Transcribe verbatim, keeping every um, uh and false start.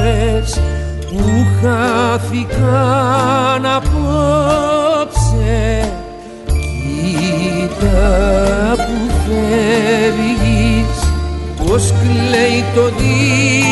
ώρες που χάθηκαν απόψε. Κοίτα που φεύγεις, πως κλαίει το δι